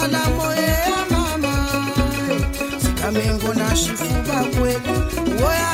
salamo ya mama sikamengo na shifuba kweli oya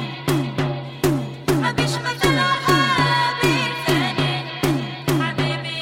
حبيبي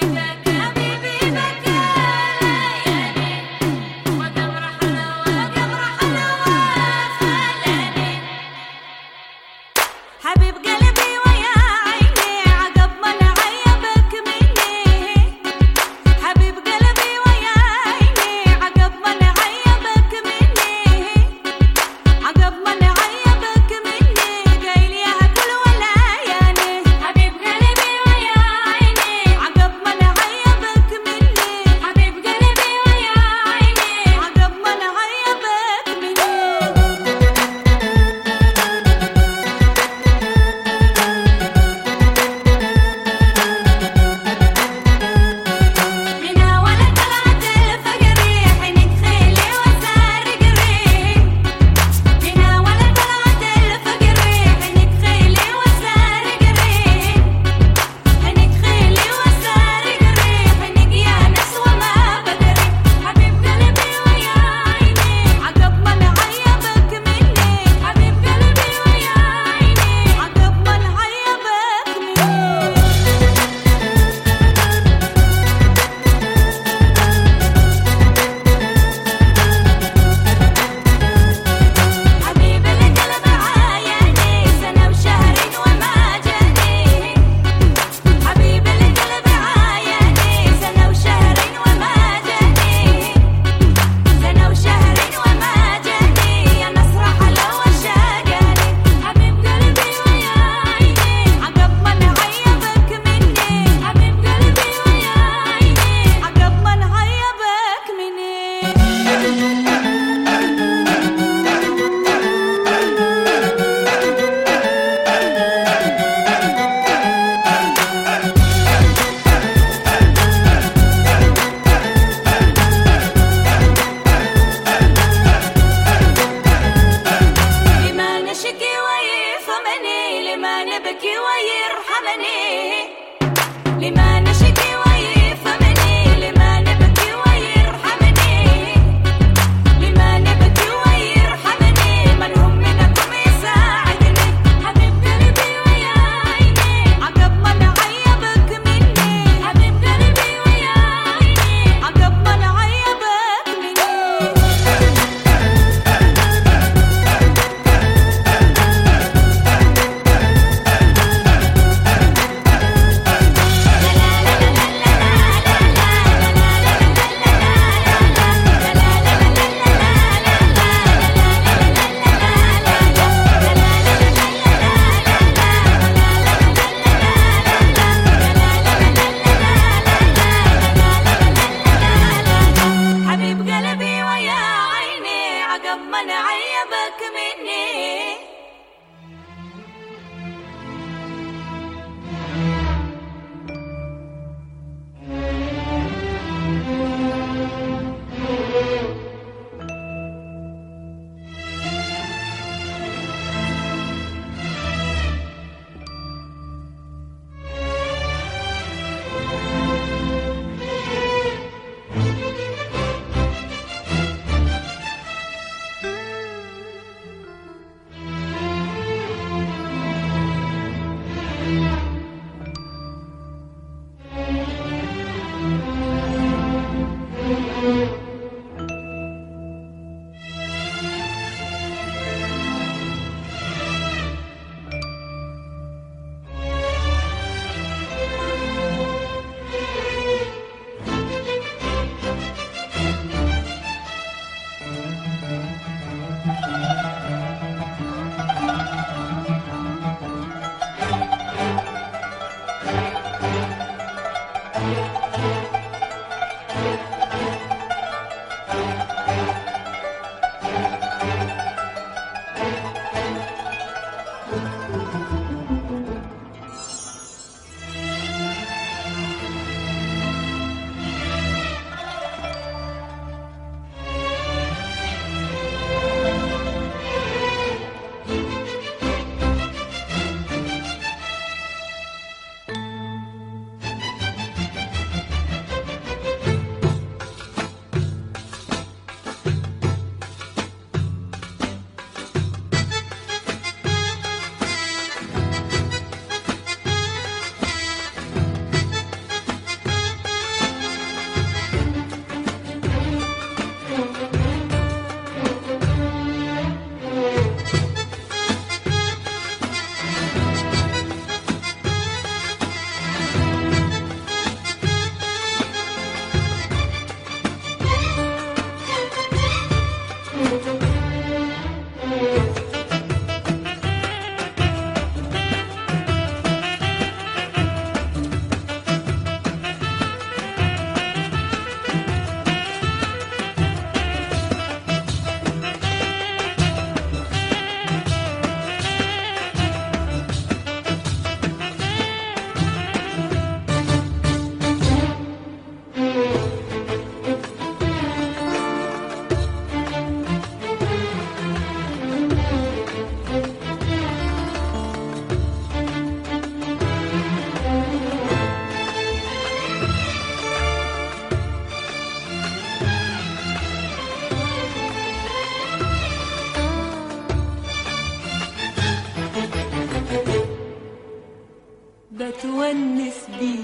بتونس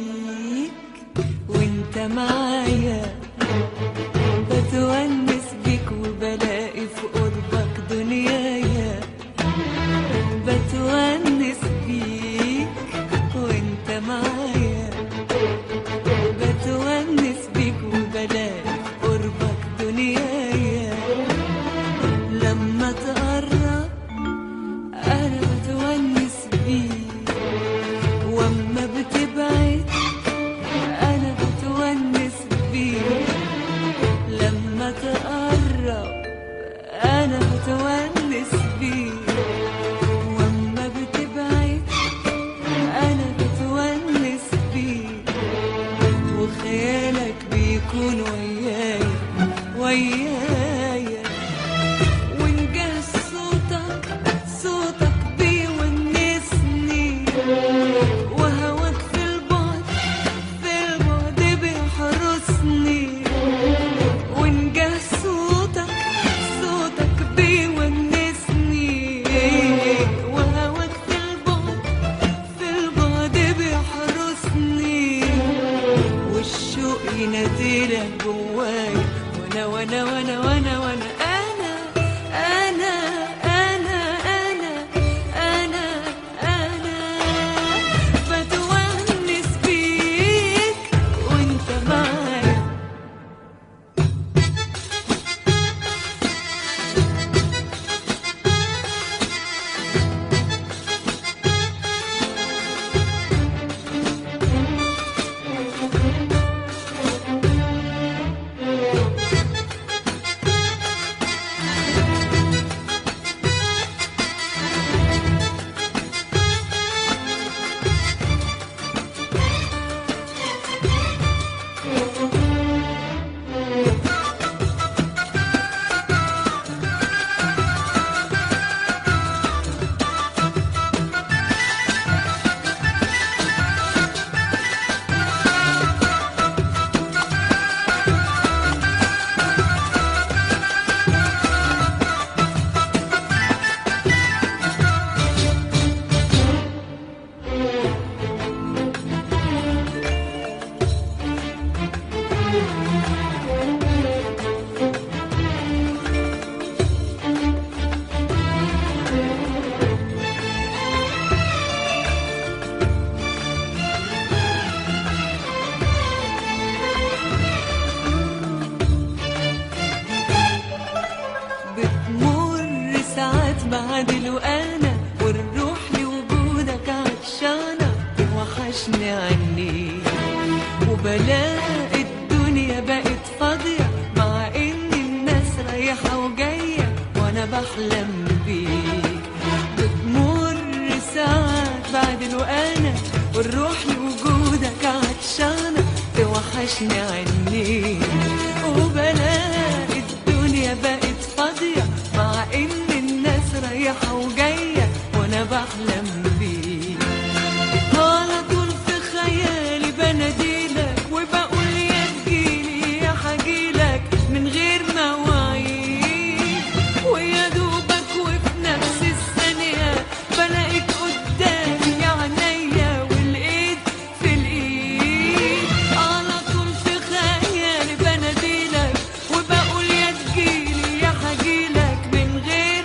بيك وانت معايا، بتونس بيك وبلاقي في قربك دنيايا، بتونس بيك وانت معايا، بتونس بيك وبلاقي في قربك دنيايا، لما تقرب انا بتونس بيك، واما بتبعد انا بتونس بيك، لما تقرب انا بتونس بيك، واما بتبعد انا بتونس بيك، وخيالك بيكون ويايا ويايا، ونجاه صوتك بيونسني، وهواك في البعد يناديلك جوايا، وانا وانا وانا وانا وانا انا انا انا انا انا بتونس بيك وانت معايا. بتمر ساعات بعدل وانا والروح لوجودك عطشانة توحشني عني، وبلاقي الدنيا بقت فاضية مع ان الناس رايحة وجاية وانا بحلم بيك. بتمر ساعات بعدل وانا والروح لوجودك عطشانة توحشني عني، وبلاقي الدنيا بقت فاضية مع ان الناس رايحة وجاية وانا بحلم بيك. على طول في خيالي بناديلك وبقول يا تجيلي يا حجيلك من غير مواعيد، ويا دوبك وفي نفس الثانية بلاقيك قدامي يا عينيا والايد في الايد. على طول في خيالي بناديلك وبقول يا تجيلي يا حجيلك من غير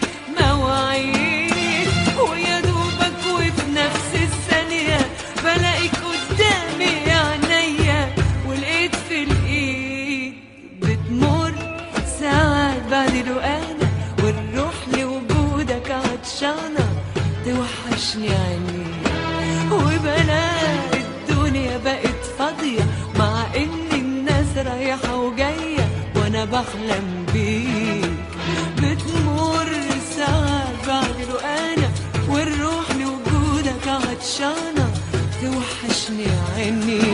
مواعيد، ويا دوبك وفي نفس الثانية بلاقيك قدامي يا عينيا والايد في الايد. بتمر ساعات بعد انا والروح لوجودك عطشانة توحشني عني، وبلاقي الدنيا بقت فاضية مع ان الناس رايحة وجاية وانا بحلم بيك. بتمر ساعات بعد انا والروح لوجودك عطشانة توحشني عني،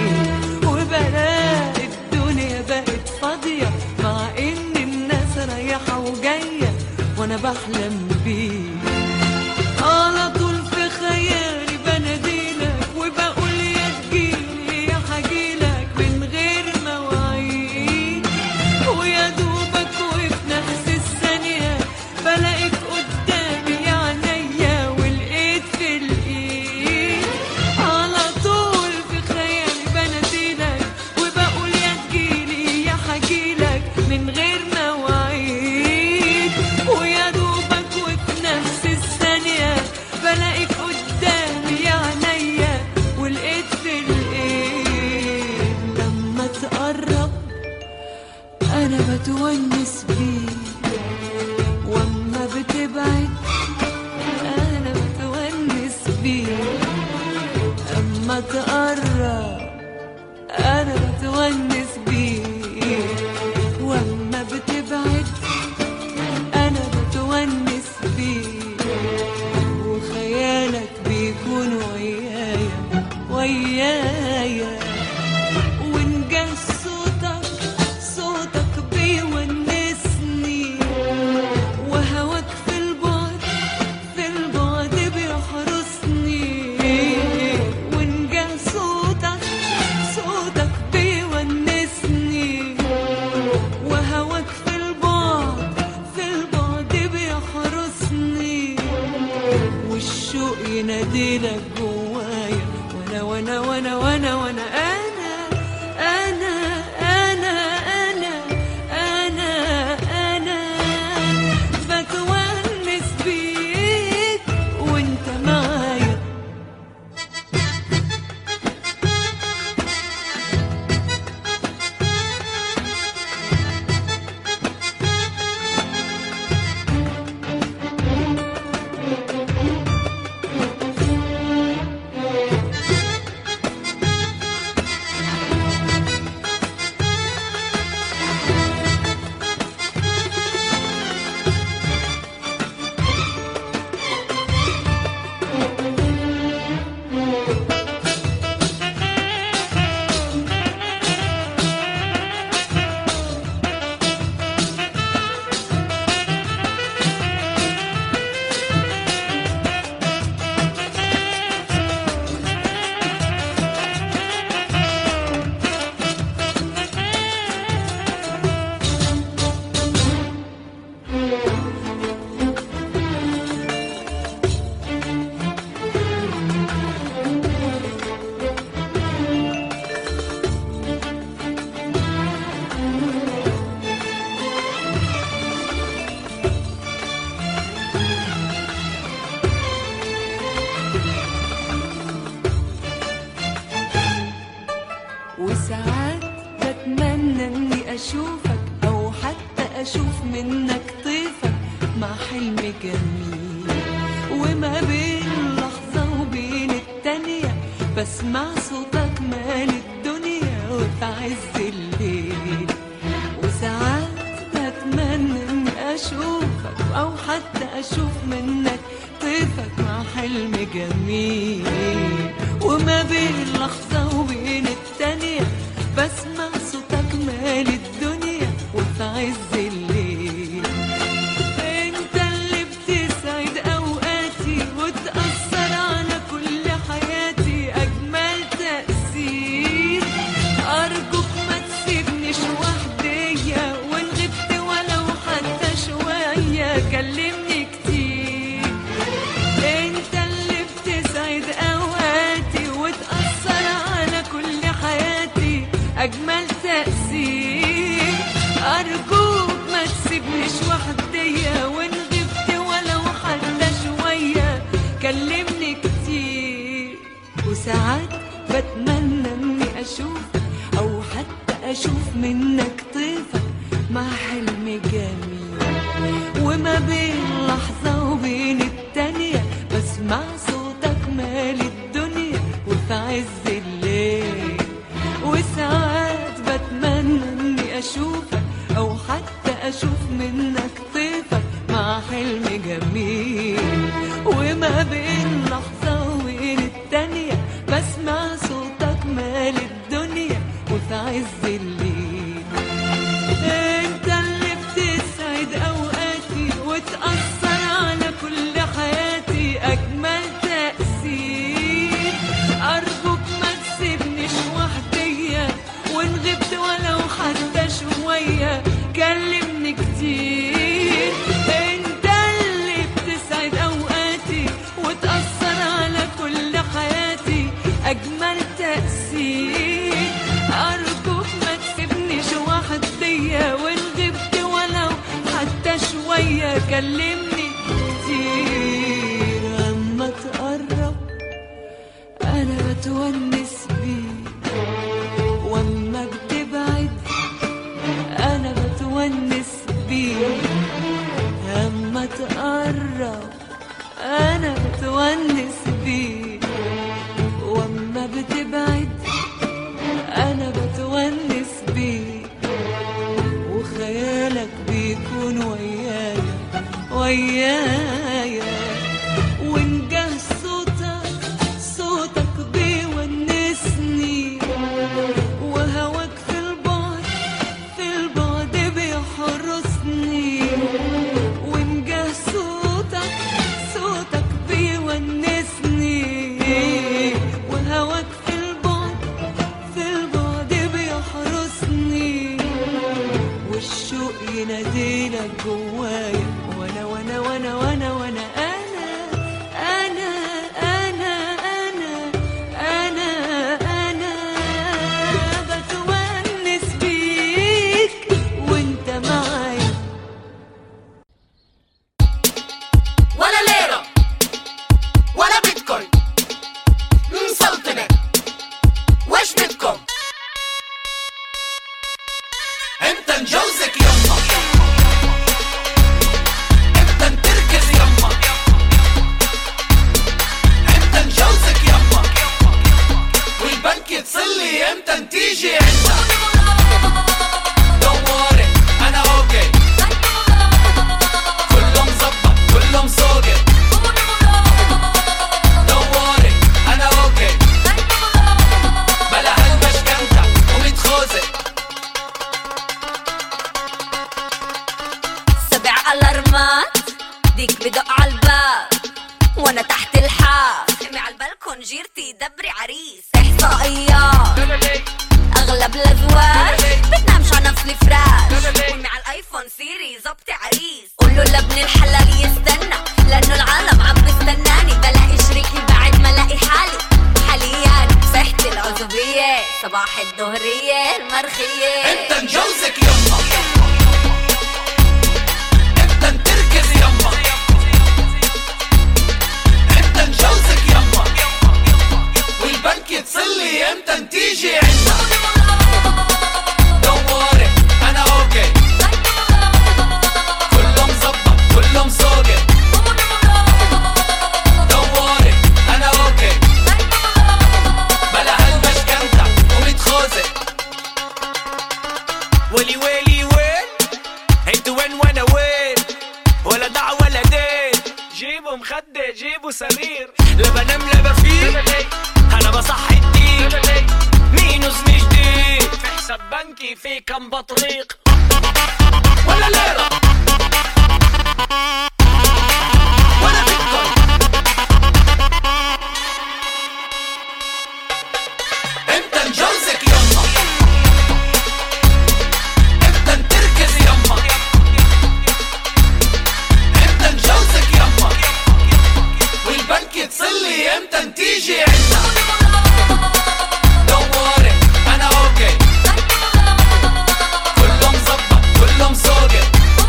وبلاقي الدنيا بقت فاضية مع ان الناس رايحة وجاية وانا بحلم بيك. على طول في خيالي بناديلك وبقول يا تجيلي يا حجيلك من غير مواعيد، ويا دوبك وساعات بتمنى اني اشوفك او حتى اشوف منك طيفك مع حلم جميل، وما بين لحظة وبين التانية بسمع صوتك مال الدنيا وفي عز الليل. وساعات بتمنى اني اشوفك او حتى اشوف منك طيفك مع حلم جميل، وما بين لحظة وبين التانية بسمع صوتك مال الدنيا وفي عز الليل. انت اللي بتسعد اوقاتي وتأثر على كل حياتي اجمل تأثير. ارجوك ما تسيبنيش وحدية وان غبت ولو حتى شوية كلمني كتير. انت اللي بتسعد اوقاتي وتأثر على كل حياتي اجمل تأثير. ارجوك ما تسيبنيش وحدية وان غبت ولو حتى شوية كلمني كتير. وساعات بتمنى اني اشوفك او حتى اشوف منك طيفك مع حلم جميل، وما بين لحظة وبين التانية بسمع صوتك مال الدنيا وفي عز الليل. وساعات بتمنى اني اشوفك او حتى اشوف منك طيفك مع حلم جميل، وما بين لحظة وبين التانية بسمع صوتك مال الدنيا وفي عز الليل. انت اللي بتسعد اوقاتي وتأثر على كل حياتي اجمل تأثير. ارجوك ما تسيبنيش وحدية وان غبت ولو حتى شوية كلمني كتير. انت اللي بتسعد اوقاتي وتأثر على كل حياتي اجمل تأثير. ارجوك ما تسيبنيش وحدية وان غبت ولو حتى شوية كلمني كتير. اما تقرب انا بتونس بيك، واما بتبعد انا بتونس بيك. اما تقرب انا بتونس بيك، واما بتبعد انا بتونس بيك. وخيالك بيكون ويايا ويايا، ونجاه صوتك بيونسني. وهواك في البعد بيحرسني. ونجاه صوتك بيونسني. وهواك في البعد بيحرسني. والشوق يناديلك جوايا وانا وانا وانا وانا وانا انا بتونس بيك وانت معايا. ولا ليرة ولا بيتكوين مسلطنة، وش بدكم؟ انت نجوزك يما، انت نتركز يما، انت نجوزك يما، والبنك يتصلي امتى نتيجي عنا. Don't worry انا اوكي، كله مظبط كله مسوقت. Don't worry انا اوكي، بلا هالمشكنتة ومتخوزة. سبع الارمات ديك بدق عالباب وانا تحت الحاف. سمع عالبلكون جيرتي دبري عريس. احصائيات اغلب الازواج بتنامش على نفس الفراش. ومع الايفون سيري زبطي عريس. قولوا لابن الحلال يستنى لانه العالم عم بستناني. بلاقي شريكي بعد ما الاقي حالي حاليا صحت العزوبية صباح الظهرية المرخية. انت نجوزك يما، انت نتركز يما، انت نجوزك يما، والبنك يتصلي امتى نتيجي عنا. البنكي في كم بطريق ولا ليرة ولا بيتكوين. امتى نجوزك يما، امتى نتركز يما، امتى نجوزك يما، والبنك تصلي امتى نتيجي عنا. دوري انا اوكي، كله مظبط كله مسوقي.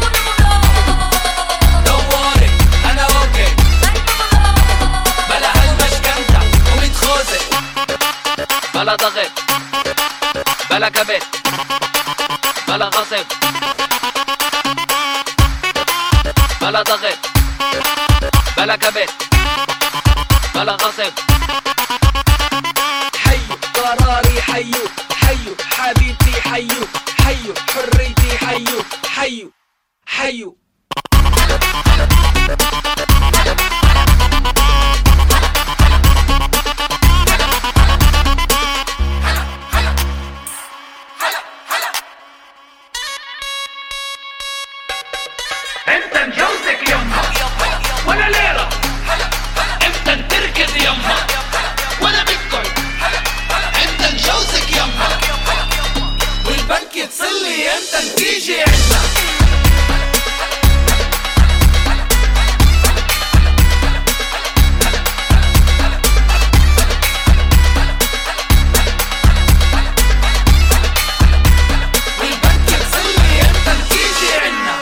دوري انا اوكي، بلا هالمشكنتة ومتخوزة، بلا ضغط بلا كبت بلا غصب، بلا ضغط بلا كبت بلا غصب. حيو قراري، حيو حيو حبيبتي، حيو حيو حريتي، حيو حيو حيو. امتى نجوزك يما ولا ليرة، امتى نتركز يما ولا بيتكوين. امتى نجوزك يما، والبنك تصلي امتى نتيجي عنا. والبنك تصلي امتى نتيجي عنا.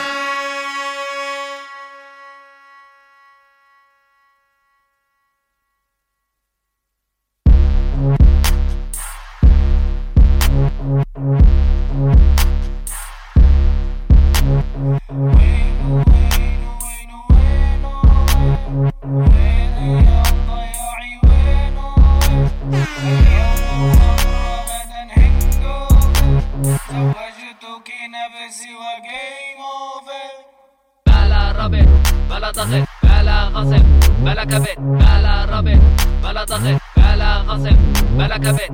بلا ربط بلا ضغط بلا غصب بلا كبت، بلا ربط بلا ضغط بلا غصب بلا كبت.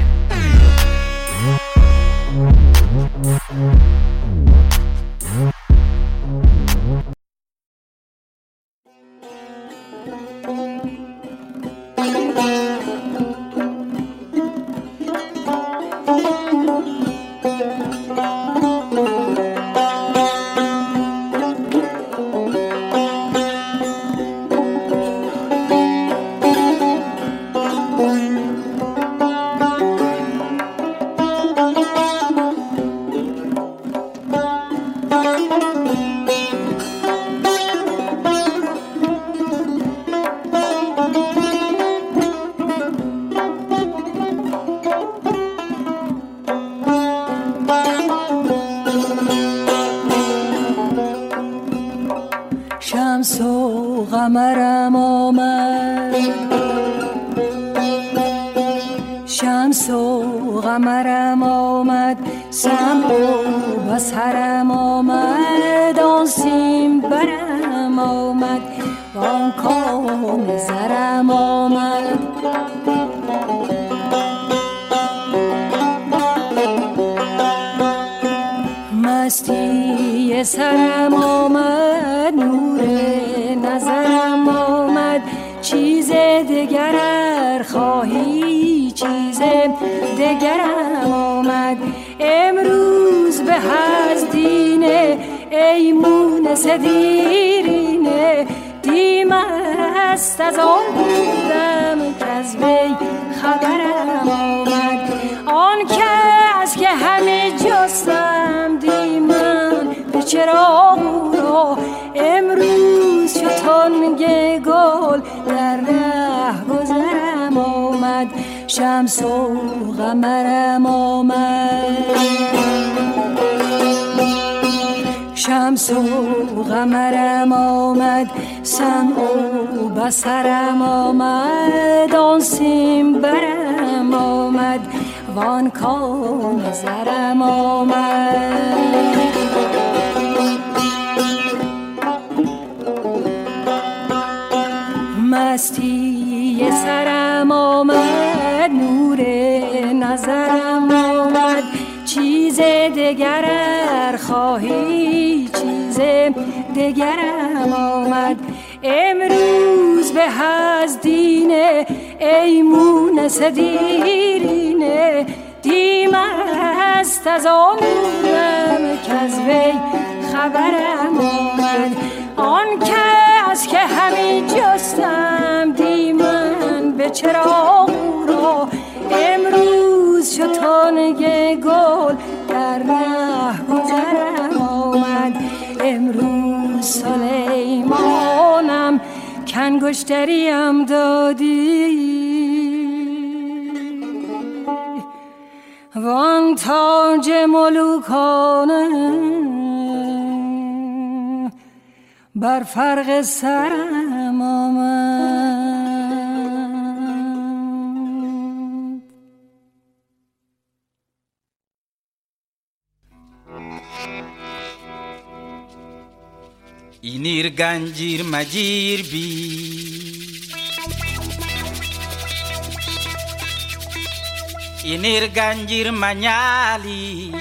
شمس و قمرم آمد، شمس و قمرم آمد، سمع و بصرم آمد، آن سیم برم آمد و آن کام زرم آمد. مستی سرم آمد، نور نظرم آمد، چیز دگر ار خواهی چیز دگرم آمد. امروز به از دینه ای مونس دیرینه، دیم است از آن بودم که از وی خبرم آمد. آن کس که همه جستم دیمن به چراغ را، امروز شد تنگ گل در ره گذرم آمد. شمس و قمرم آمد، شمس و قمرم آمد، سمع و بصرم آمد، آن سیم برم آمد وان کام زرم آمد. مستی سرم آمد، نور نظرم آمد، چیز دگر خواهی چیز دگرم آمد امروز به از دینه ای مونس دیرینه دیم است از عمرم که از وی خبرم آمد آن کس که همی جستم دیمن به چراغ را امروز شد تانگ گل در ره گذرم آمد امروز سلیمانم کنگشتریم دادی وان تاج ملوکانه بر فرق سرم آمد اینیر گنجیر مجیر بی اینیر گنجیر منیالی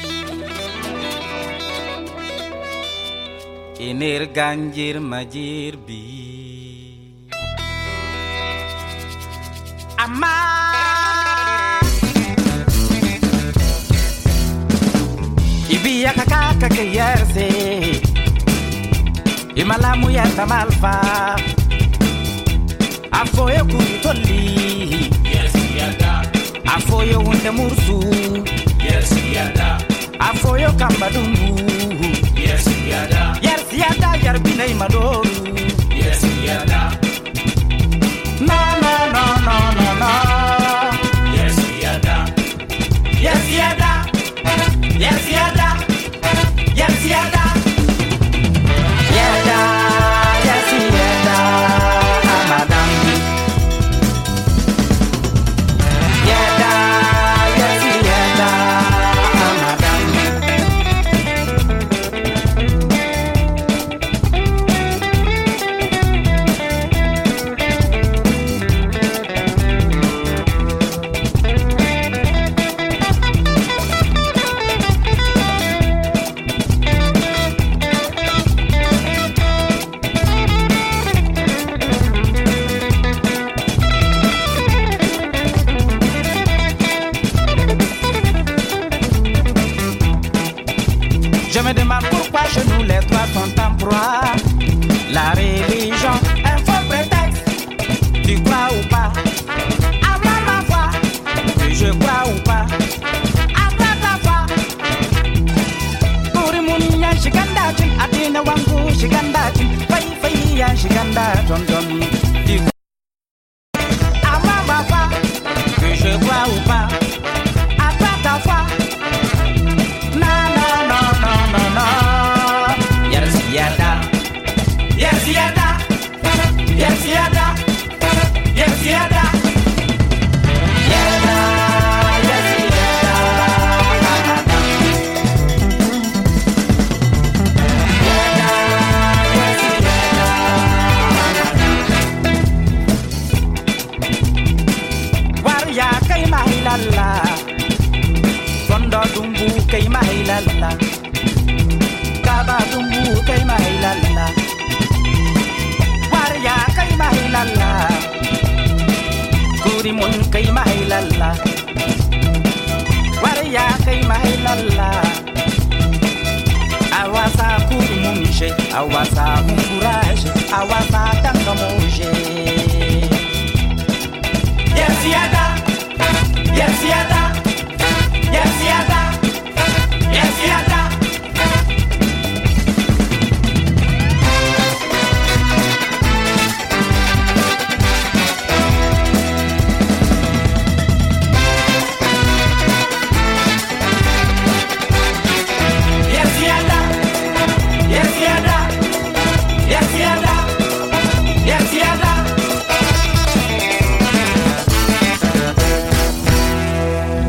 اینیر گنجیر مجیر بی اما ibia kakaka ke yerse imalamu ya tamalfa afoye kutoli yes yada afoye unde mursu yes yada afoye kambadungu yes yada yarbine madoru yes yada no yes yada yes yada yes yada yes yada yada yes yada amadam yada yes yada amadam Je me demande pourquoi chez nous les droits sont temporaires. La religion, un faux prétexte. Tu crois ou pas? Avant ma foi, que je crois ou pas? Avant ta foi. Pour mon yan shigandachin, adina wangu shigandachin, fai yan shigandachin, don. Avant ma foi, que je crois ou pas? Avant ta foi. Yes, yada. Yes, yada. Yes, yada. Yes, yada. Yada. Yes, yada. Yada. Yes, yada. Warya kay mahilala. Kondo dumbu kay mahilala. Kaba dumbu kay mahilala. Warya kay mahilala. Kurimun kay mahilala. Warya kay mahilala. Awasa kurimunishe, awasa humburage, awasa tangamoje. Yes, yada. Yes, yada. Yes, yada. Yes, yada. Yes, yada. Yes, yada. Yes, yada. Yes, yada.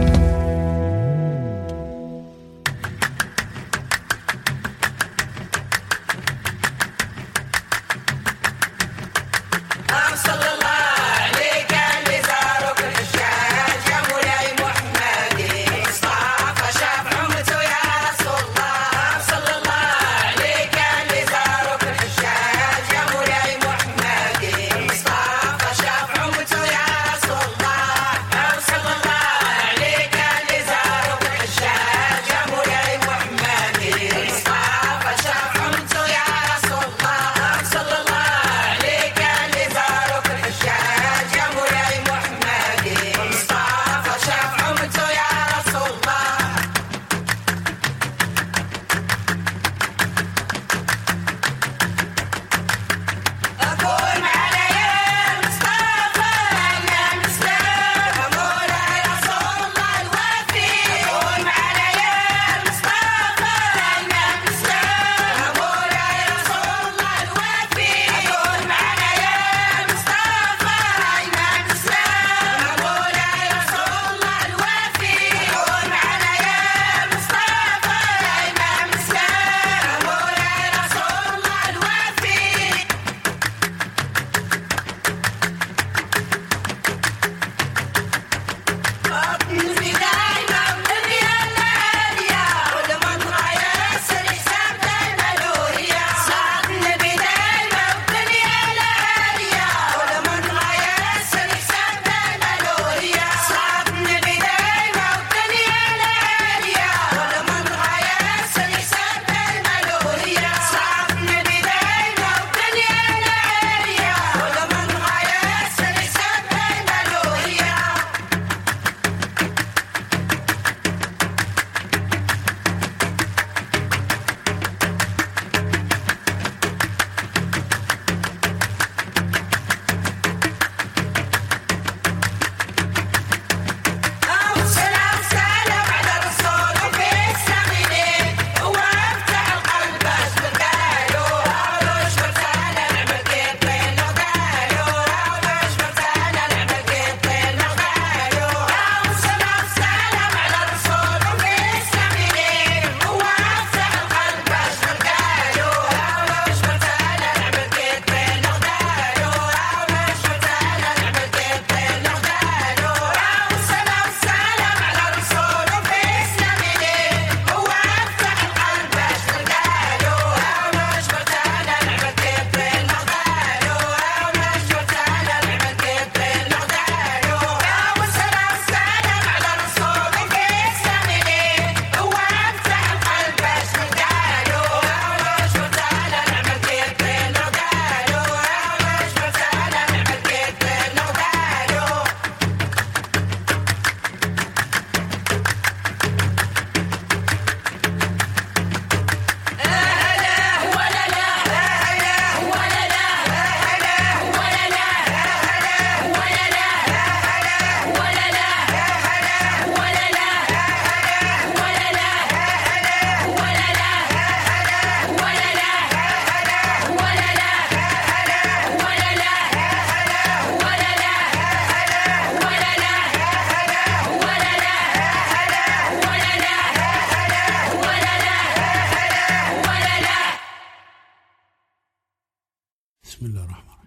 بسم الله الرحمن الرحيم.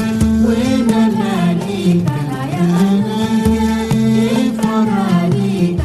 Farani